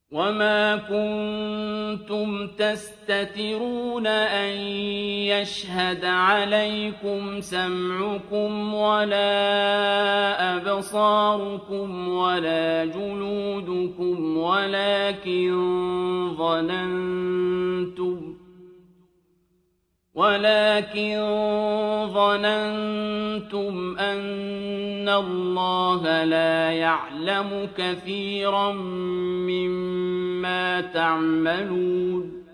وَمَا كُنتُمْ تَسْتَتِرُونَ أَن يَشْهَدَ عَلَيْكُمْ سَمْعُكُمْ وَلَا أَبْصَارُكُمْ وَلَا جُلُودُكُمْ وَلَٰكِن ظَنَنتُمْ أَنَّ اللَّهَ لَا يَعْلَمُ كَثِيرًا مِّمَّا تَعْمَلُونَ